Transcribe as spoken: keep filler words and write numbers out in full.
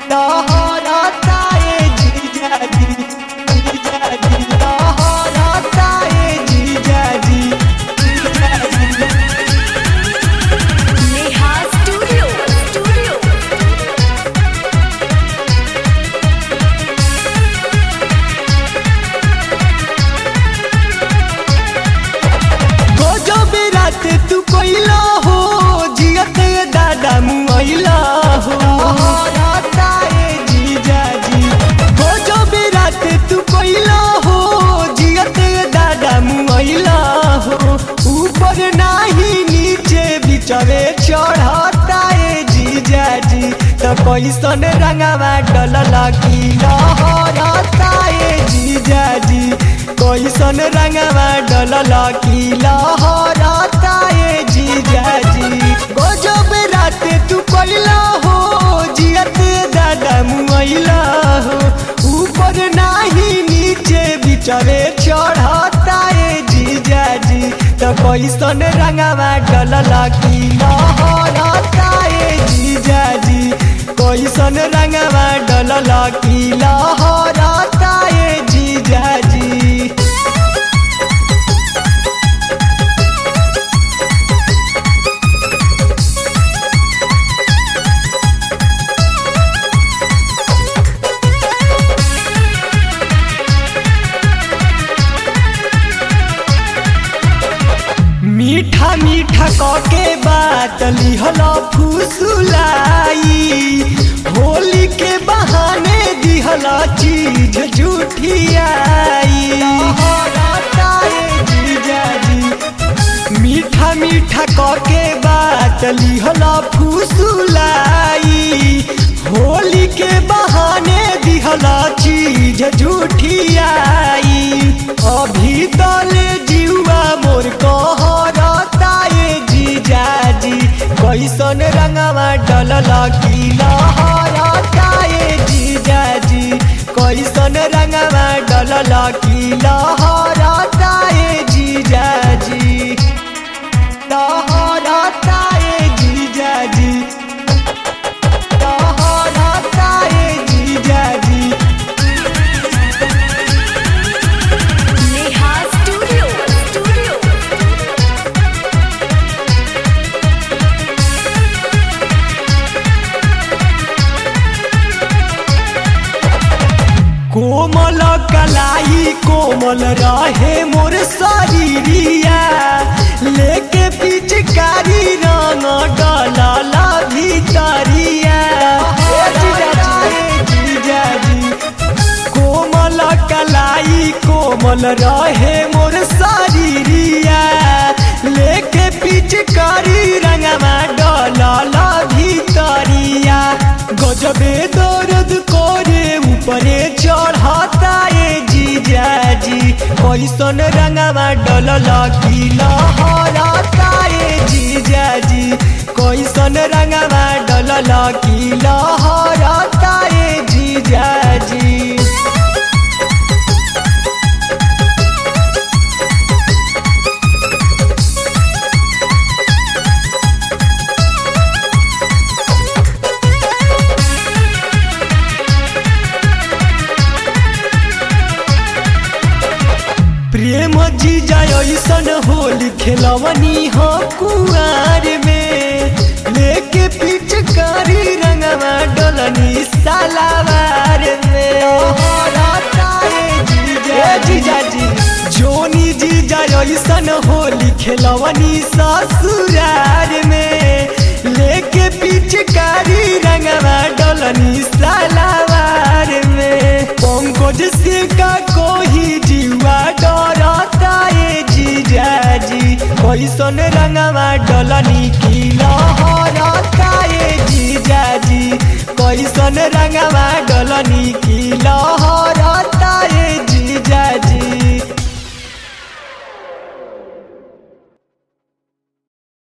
लहरता ए जीजाजी जीजाजी लहरता ए जीजाजी जीजाजी। नेहा स्टूडियो स्टूडियो गजब रात तू कोइला हो जियत दादा मुआइला हो लहरता ए जीजाजी। गजब रात तू कोइला हो जियत दादा मुआइला हो ऊपर नाही नीचे बिचरे चढ़ता ए जीजाजी। तो कैसन रंगवा डलला की लहरता ए जीजाजी कैसन रंगवा डलला की लहरता ए जीजाजी। गजब रात तू कोइला हो जियत दादा मुआइला हो ऊपर नाही नीचे बिचरे चढ़ता ए जीजाजी। तो कैसन रंगवा डलला की लहरता ए जीजाजी कैसन रंगवा डलला की लहरता ए जीजाजी। मीठा मीठा कके बात लिहला फुसुलाई होली के बहाने दिहला चीज झूठियाई लहरता ए जीजाजी। मीठा मीठा कके बात लिहला फुसुलाई होली के बहाने दिहला चीज झूठियाई। अभी तले जीवा मोर कहरता ए जीजाजी कैसन रंगवा डलला की लहरता ए जीजाजी कैसन रंगवा डलला की लहरता ए जीजाजी लहरता ए जीजाजी लहरता ए जीजाजी। नेहा स्टूडियो स्टूडियो कोमल कलाई कोमल रहे मोर शरीरिया लेके पिचकारी रंग डलला भीतरिया जीजाजी। कोमल कलाई कोमल रहे मोर शरीरिया लेके पिचकारी रंगवा डलला भीतरिया। गजबे दर्द करे ऊपरे चढ़ता ए जीजाजी कैसन रंगवा डलला की लहरता ए जीजाजी कैसन रंगवा डलला की लहरता ए जीजाजी। प्रेम जीजा ऐसन होली खेलवनी हो कुआर में लेके पिचकारी रंगवा डलनी सालावार में लहरता ए जीजाजी। जोनी जीजा ऐसन होली खेलवनी ससुरार में लेके पिचकारी रंगवा डलनी सालावार में। पंकज से का कोही जीवा डरता ए जीजाजी कैसन रंगवा डलनी की लहरता ए जीजाजी कैसन रंगवा डलनी की